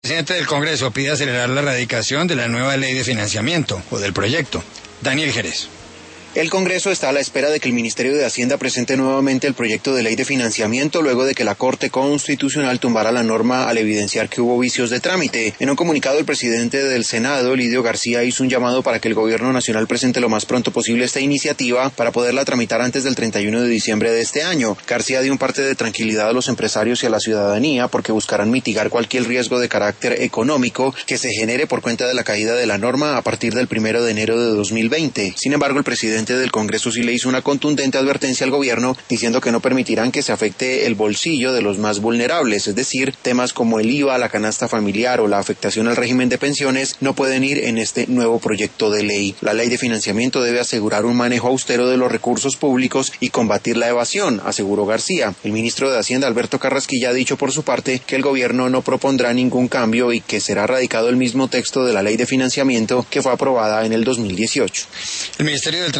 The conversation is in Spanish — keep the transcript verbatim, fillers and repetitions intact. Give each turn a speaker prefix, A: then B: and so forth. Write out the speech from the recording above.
A: El presidente del Congreso pide acelerar la radicación de la nueva ley de financiamiento, o del proyecto. Daniel Jerez.
B: El Congreso está a la espera de que el Ministerio de Hacienda presente nuevamente el proyecto de ley de financiamiento luego de que la Corte Constitucional tumbara la norma al evidenciar que hubo vicios de trámite. En un comunicado, el presidente del Senado, Lidio García, hizo un llamado para que el Gobierno Nacional presente lo más pronto posible esta iniciativa para poderla tramitar antes del treinta y uno de diciembre de este año. García dio un parte de tranquilidad a los empresarios y a la ciudadanía porque buscarán mitigar cualquier riesgo de carácter económico que se genere por cuenta de la caída de la norma a partir del primero de enero de dos mil veinte. Sin embargo, el presidente del Congreso sí le hizo una contundente advertencia al gobierno diciendo que no permitirán que se afecte el bolsillo de los más vulnerables, es decir, temas como el I V A, la canasta familiar o la afectación al régimen de pensiones no pueden ir en este nuevo proyecto de ley. La ley de financiamiento debe asegurar un manejo austero de los recursos públicos y combatir la evasión, aseguró García. El ministro de Hacienda, Alberto Carrasquilla, ha dicho por su parte que el gobierno no propondrá ningún cambio y que será radicado el mismo texto de la ley de financiamiento que fue aprobada en el dos mil dieciocho.
A: El Ministerio del